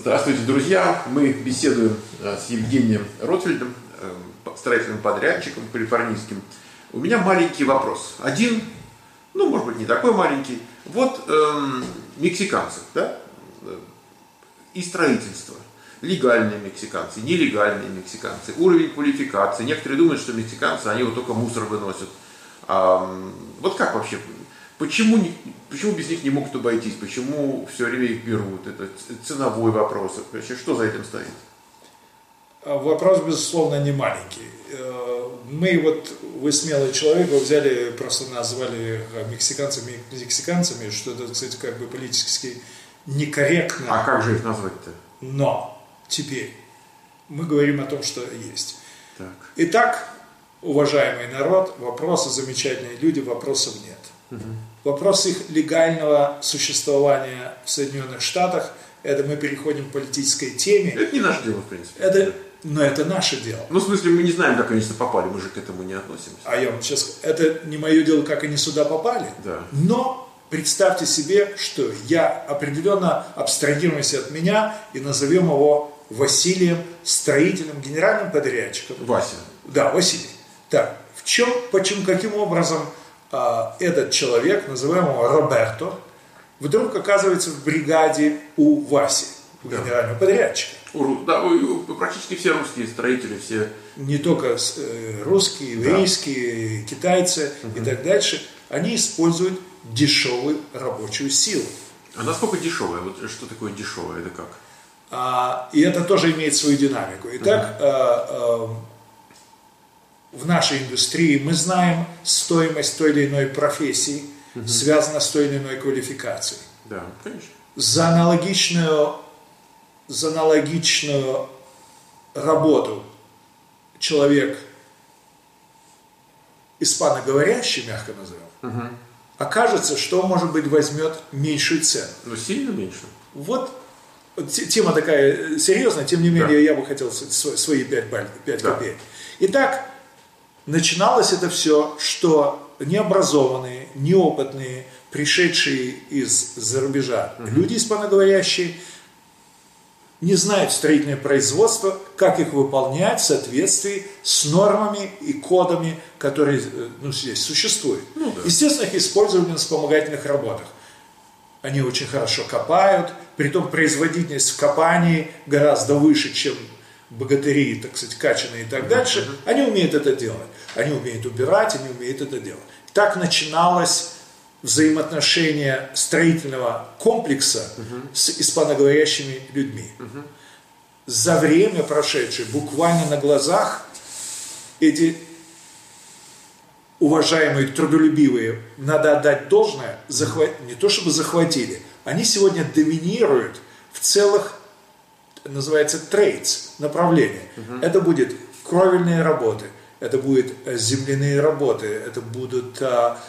Здравствуйте, друзья! Мы беседуем с Евгением Ротфельдом, строительным подрядчиком калифорнийским. У меня маленький вопрос. Один, может быть, не такой маленький. Вот мексиканцы, да? И строительство. Легальные мексиканцы, нелегальные мексиканцы, уровень квалификации. Некоторые думают, что мексиканцы, они вот только мусор выносят. Вот как вообще? Почему без них не могут обойтись? Почему все время их берут? Это ценовой вопрос. Вообще, что за этим стоит? Вопрос, безусловно, не маленький. Вы смелый человек, вы взяли, просто назвали мексиканцами, что это, кстати, как бы политически некорректно. А как же их назвать-то? Но теперь мы говорим о том, что есть. Так. Итак, уважаемый народ, вопросы, замечательные люди, вопросов нет. Угу. Вопрос их легального существования в Соединенных Штатах, это мы переходим к политической теме. Это не наше дело, в принципе. Но это наше дело. В смысле, мы не знаем, как они сюда попали, мы же к этому не относимся. А я вам сейчас, это не мое дело, как они сюда попали. Да. Но представьте себе, что я определенно абстрагируюсь от меня и назовем его Василием, строителем, генеральным подрядчиком. Вася. Да, Василий. Так, каким образом этот человек, называем его Роберто, вдруг оказывается в бригаде у Васи, у генерального подрядчика. Практически все русские строители, все... Не только русские, еврейские, китайцы и так дальше, они используют дешевую рабочую силу. А насколько дешевая? Вот что такое дешевая? Это как? И это тоже имеет свою динамику. Итак, в нашей индустрии мы знаем стоимость той или иной профессии, связана с той или иной квалификацией. Да, конечно. За аналогичную работу человек испаноговорящий, мягко назовем, окажется, что он, может быть, возьмет меньшую цену. Но сильно меньше. Вот тема такая серьезная, тем не менее, я бы хотел свои 5 копеек. Итак, начиналось это все, что необразованные, неопытные, пришедшие из-за рубежа люди испаноговорящие не знают строительное производство, как их выполнять в соответствии с нормами и кодами, которые здесь существуют. Естественно, их использовали на вспомогательных работах. Они очень хорошо копают, притом производительность в копании гораздо выше, чем богатыри, так сказать, качаные и так дальше. Они умеют это делать. Они умеют убирать, они умеют это делать. Так начиналось взаимоотношение строительного комплекса с испаноговорящими людьми. За время прошедшее, буквально на глазах, эти уважаемые, трудолюбивые, надо отдать должное, не то чтобы захватили, они сегодня доминируют в целых, называется, трейдс, направления. Это будет кровельные работы, это будут земляные работы, это будут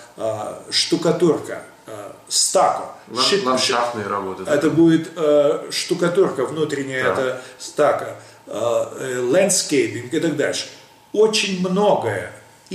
штукатурка, стако. Ландшафтные работы. Это будет штукатурка внутренняя, это стако, лендскейпинг и так дальше. Очень многое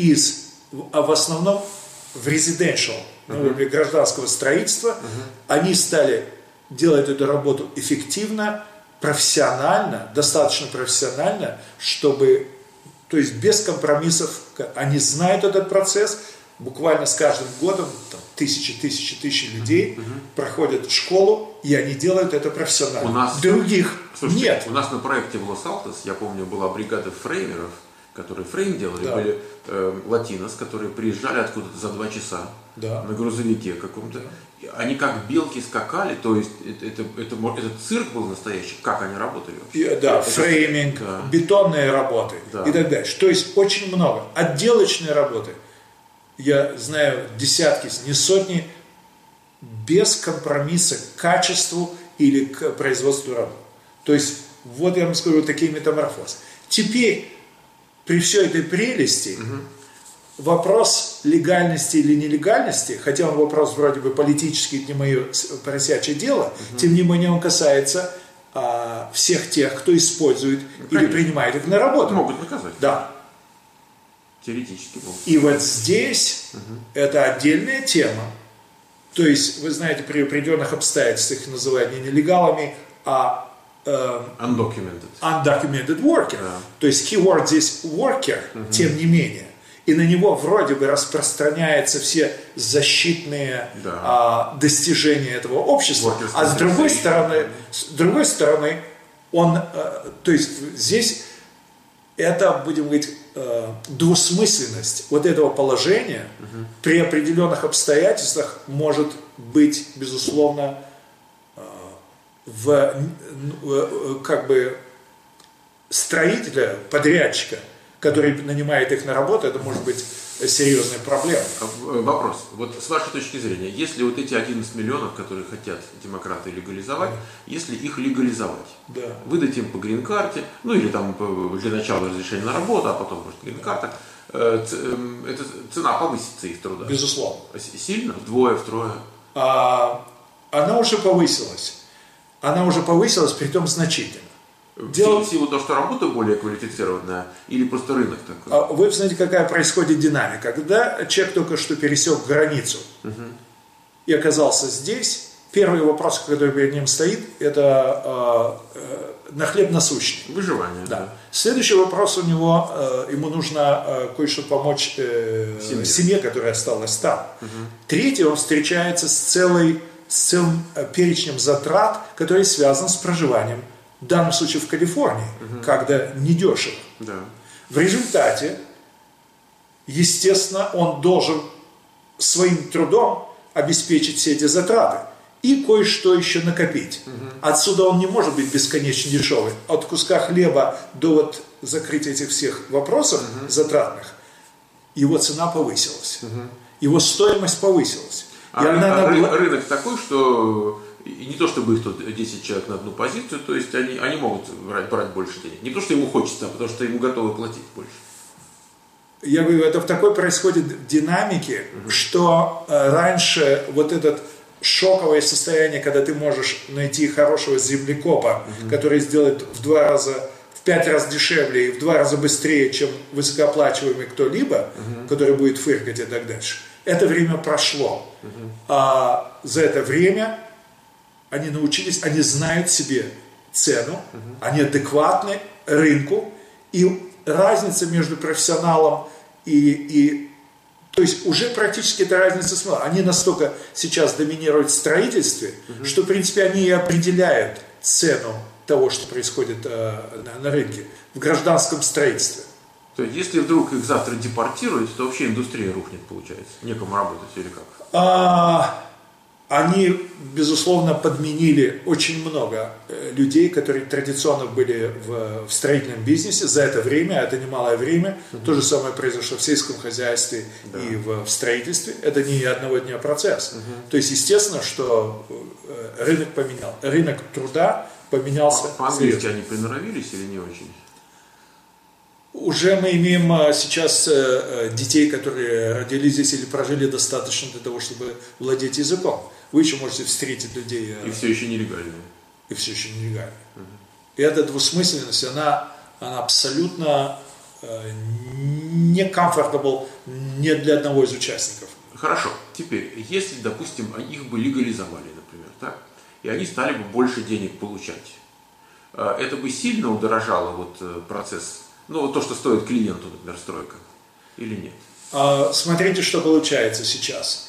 в основном в residential, гражданского строительства, они стали делать эту работу эффективно, профессионально, достаточно профессионально, чтобы, то есть без компромиссов, они знают этот процесс, буквально с каждым годом тысячи людей проходят школу, и они делают это профессионально. Других нет. У нас на проекте в Лос-Алтос, я помню, была бригада фреймеров, которые фрейм делали, были латинос, которые приезжали откуда-то за 2 часа на грузовике каком-то. Они как белки скакали, то есть этот цирк был настоящий, как они работали вообще. Фрейминг, бетонные работы и так дальше. То есть очень много. Отделочные работы, я знаю десятки, не сотни, без компромисса к качеству или к производству работ. То есть, вот я вам скажу, вот такие метаморфозы. Теперь, при всей этой прелести, вопрос легальности или нелегальности, хотя он вопрос вроде бы политический, это не мое поросячье дело, тем не менее он касается всех тех, кто использует или принимает их на работу. Могут наказать. Да. Теоретически могут. И вот здесь это отдельная тема. То есть, вы знаете, при определенных обстоятельствах их называют не нелегалами, а undocumented worker. Да. То есть keyword здесь worker, тем не менее. И на него вроде бы распространяются все защитные достижения этого общества. А с другой стороны, он, то есть здесь это, будем говорить, двусмысленность вот этого положения при определенных обстоятельствах может быть, безусловно, как бы строителя, подрядчика, который нанимает их на работу, это может быть серьезная проблема. Вопрос. Вот с вашей точки зрения, если вот эти 11 миллионов, которые хотят демократы легализовать, если их легализовать, выдать им по грин-карте, ну или там для начала разрешение на работу, а потом, может, грин-карта, эта цена повысится их труда? Безусловно. Сильно? Вдвое, втрое? Она уже повысилась. Она уже повысилась, притом значительно. В силу того, что работа более квалифицированная, или просто рынок такой? Вы знаете, какая происходит динамика. Когда человек только что пересек границу и оказался здесь, первый вопрос, который перед ним стоит, это на хлеб насущный. Выживание. Да. Следующий вопрос у него, ему нужно кое-что помочь семье, которая осталась там. Третий, он встречается с целым перечнем затрат, который связан с проживанием. В данном случае в Калифорнии, когда недешево. Да. В результате, естественно, он должен своим трудом обеспечить все эти затраты и кое-что еще накопить. Отсюда он не может быть бесконечно дешевый. От куска хлеба до вот закрытия этих всех вопросов затратных, его цена повысилась. Его стоимость повысилась. Рынок такой, что... И не то, чтобы их тут 10 человек на одну позицию, то есть они могут брать больше денег. Не то, что ему хочется, а потому что ему готовы платить больше. Я говорю, это в такой происходит динамике, что раньше вот это шоковое состояние, когда ты можешь найти хорошего землекопа, который сделает в 5 раз дешевле и в 2 раза быстрее, чем высокооплачиваемый кто-либо, который будет фыркать и так дальше. Это время прошло. А за это время они научились, они знают себе цену, они адекватны рынку, и разница между профессионалом и то есть уже практически эта разница смыла. Они настолько сейчас доминируют в строительстве, что в принципе они и определяют цену того, что происходит на рынке, в гражданском строительстве. То есть если вдруг их завтра депортируют, то вообще индустрия рухнет, получается. Некому работать или как? Они, безусловно, подменили очень много людей, которые традиционно были в строительном бизнесе. За это время, это немалое время, то же самое произошло в сельском хозяйстве и в строительстве. Это не одного дня процесс. То есть, естественно, что рынок труда поменялся. По-английски они приноровились или не очень? Уже мы имеем сейчас детей, которые родились здесь или прожили достаточно для того, чтобы владеть языком. Вы еще можете встретить людей... И все еще нелегальные. И все еще нелегальные. И эта двусмысленность, она абсолютно не comfortable ни для одного из участников. Хорошо. Теперь, если, допустим, их бы легализовали, например, так, и они стали бы больше денег получать, это бы сильно удорожало вот процесс, ну, то, что стоит клиенту, например, стройка, или нет? Смотрите, что получается сейчас.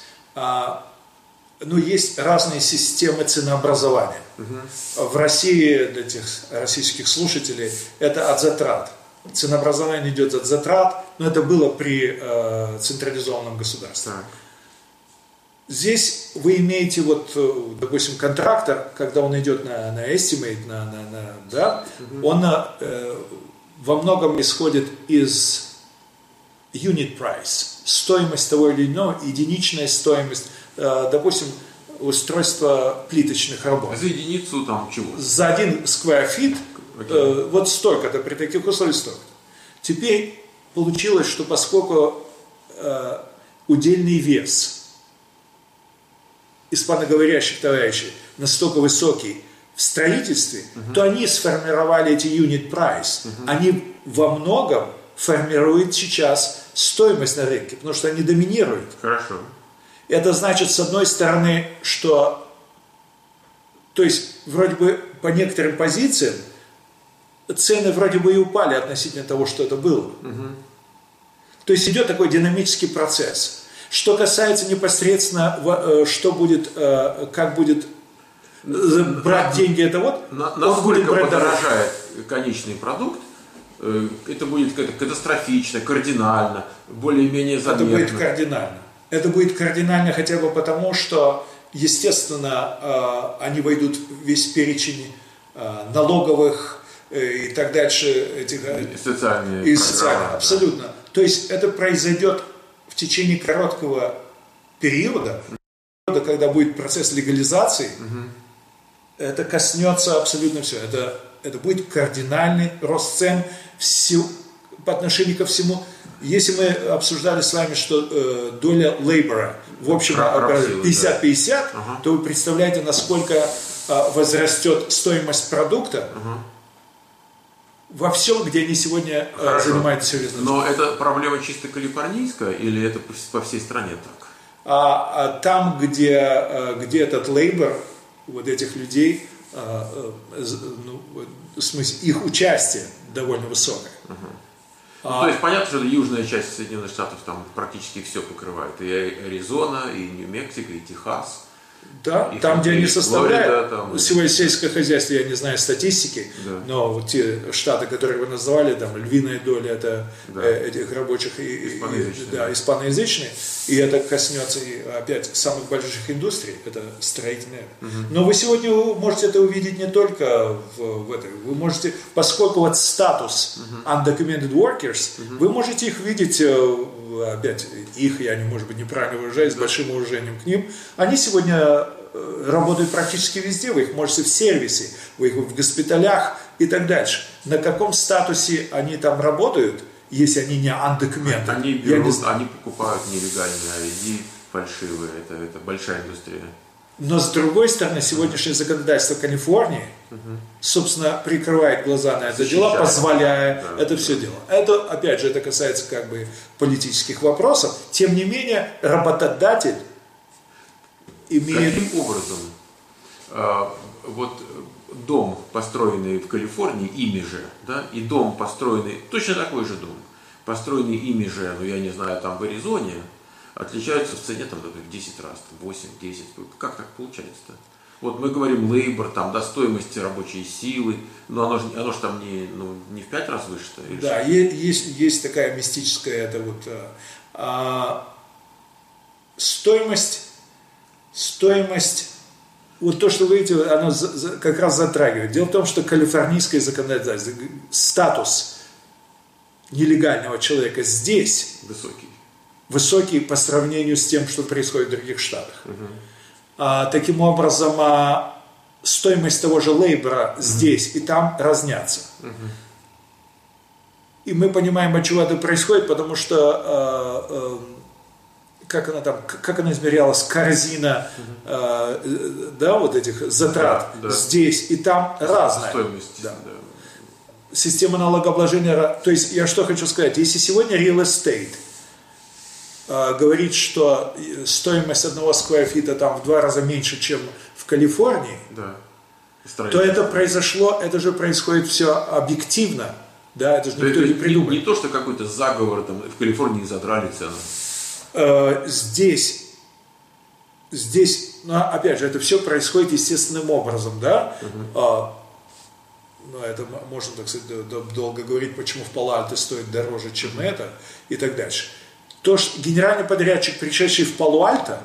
Есть разные системы ценообразования. В России, для тех российских слушателей, это от затрат. Ценообразование идет от затрат, но это было при централизованном государстве. Так. Здесь вы имеете, допустим, контрактор, когда он идет на estimate, он во многом исходит из unit price, стоимость того или иного, единичная стоимость, допустим, устройство плиточных работ. За единицу там чего? За 1 square feet, вот столько-то, при таких условиях столько-то. Теперь получилось, что поскольку удельный вес испаноговорящих товарищей настолько высокий в строительстве, то они сформировали эти unit price. Они во многом формируют сейчас стоимость на рынке, потому что они доминируют. Хорошо. Это значит, с одной стороны, что То есть, вроде бы по некоторым позициям цены вроде бы и упали относительно того, что это было. То есть идет такой динамический процесс. Что касается непосредственно, что будет, как будет брать деньги, это вот, насколько подорожает конечный продукт, это будет катастрофично, кардинально, более-менее заметно. Это будет кардинально. Это будет кардинально хотя бы потому, что, естественно, они войдут в весь перечень налоговых и так дальше. Этих, социальные программы, абсолютно. То есть это произойдет в течение короткого периода, когда будет процесс легализации, это коснется абсолютно все. Это будет кардинальный рост цен по отношению ко всему. Если мы обсуждали с вами, что доля лейбора в общем 50-50, то вы представляете, насколько возрастет стоимость продукта во всем, где они сегодня занимают серьезную. Но это проблема чисто калифорнийская или это по всей стране так? Там, где этот лейбор, вот этих людей, в смысле, их участие довольно высокое. То есть понятно, что это южная часть Соединенных Штатов там практически все покрывает. И Аризона, и Нью-Мексико, и Техас. Да, и там, где они составляют, Флорида, сегодня сельское хозяйство, я не знаю статистики, но вот те штаты, которые вы назвали, там львиная доля это этих рабочих испаноязычные, и это коснется и опять самых больших индустрий, это строительные. Но вы сегодня можете это увидеть не только в этой, вы можете, поскольку вот статус undocumented workers, вы можете их видеть, опять их, я, может быть, неправильно выражаюсь, с большим уважением к ним, они сегодня работают практически везде, вы их можете в сервисе, вы их в госпиталях и так дальше. На каком статусе они там работают, если они не undocumented? Они покупают нелегальные ID, фальшивые, это большая индустрия. Но с другой стороны, сегодняшнее законодательство Калифорнии, собственно, прикрывает глаза на это дело, позволяя это все дело. Это, опять же, это касается как бы политических вопросов. Тем не менее, работодатель имеет... Каким образом вот дом, построенный в Калифорнии, ими же, да, и дом, построенный, точно такой же дом, построенный ими же, я не знаю, там в Аризоне, отличаются в цене там, 10 раз, 8-10. Как так получается-то? Вот мы говорим лейбор, там, до стоимости рабочей силы, но оно же там не в 5 раз выше-то. Да, есть такая мистическая, это вот стоимость, вот то, что вы видите, оно как раз затрагивает. Дело в том, что калифорнийское законодательство, статус нелегального человека здесь высокий по сравнению с тем, что происходит в других штатах. Таким образом, стоимость того же лейбора здесь и там разнятся. И мы понимаем, от чего это происходит, потому что как она измерялась, корзина вот этих затрат здесь и там разная. Стоимость. Да. Система налогообложения. То есть я что хочу сказать, если сегодня real estate говорит, что стоимость одного сквер-фита там в 2 раза меньше, чем в Калифорнии, то это произошло, это же происходит все объективно, да, это же никто не придумал. Не то, что какой-то заговор там в Калифорнии задрали цену. Здесь, опять же, это все происходит естественным образом, да. Это можно, так сказать, долго говорить, почему в Пало-Альто стоит дороже, чем это, и так дальше. То, что генеральный подрядчик, пришедший в Пало-Альто,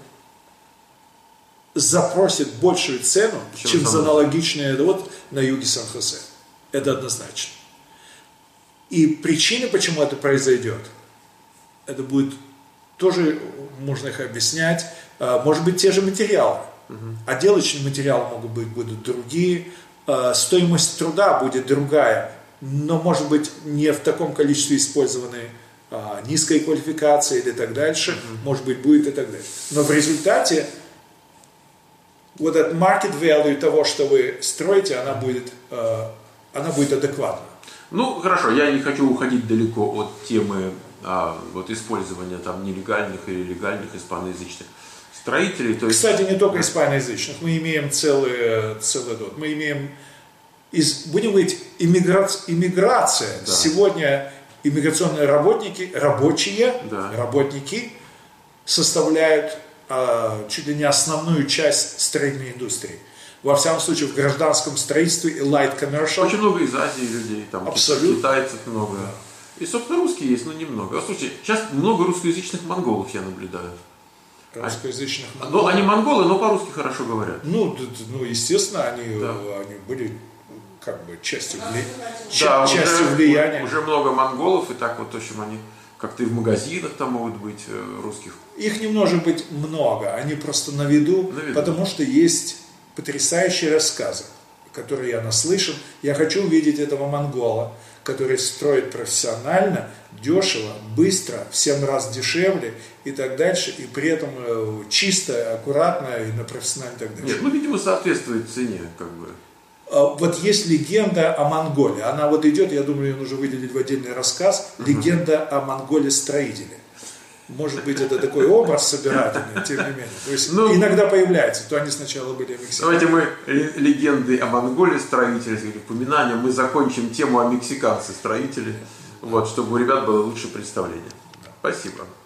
запросит большую цену, чем за аналогичные на юге Сан-Хосе. Это однозначно. И причины, почему это произойдет, это будет тоже, можно их объяснять, может быть, те же материалы. Отделочные материалы будут другие, стоимость труда будет другая, но, может быть, не в таком количестве использованной низкой квалификации или так дальше, может быть, будет и так далее. Но в результате вот этот market value того, что вы строите, она будет адекватна. Ну, хорошо, я не хочу уходить далеко от темы вот использования там нелегальных или легальных испаноязычных строителей. То есть... Кстати, не только испаноязычных, мы имеем целый род. Мы имеем, будем говорить, иммиграция. Да. Сегодня иммиграционные работники, Да. работники составляют чуть ли не основную часть строительной индустрии. Во всяком случае, в гражданском строительстве и light commercial. Очень много из Азии людей, там Абсолютно. китайцев много. Да. И, собственно, русские есть, но немного. Слушайте, сейчас много русскоязычных монголов я наблюдаю. Русскоязычных монголов. Ну, они монголы, но по-русски хорошо говорят. Ну, естественно, они были как бы частью влияния. Уже много монголов, и так вот, в общем, они как-то и в магазинах там могут быть русских. Их не может быть много, они просто на виду. Потому что есть потрясающие рассказы, которые я наслышан. Я хочу увидеть этого монгола, который строит профессионально, дешево, быстро, в 7 раз дешевле и так дальше, и при этом чисто, аккуратно и на профессионально и так дальше. Нет, ну, видимо, соответствует цене, как бы. Вот есть легенда о Монголе. Она вот идет, я думаю, ее нужно выделить в отдельный рассказ. Легенда о Монголе-строителе. Может быть, это такой образ собирательный, тем не менее. То есть иногда появляется, то они сначала были мексиканцы. Давайте мы легенды о Монголе-строителе, упоминания, мы закончим тему о мексиканце-строителе, вот, чтобы у ребят было лучшее представление. Спасибо.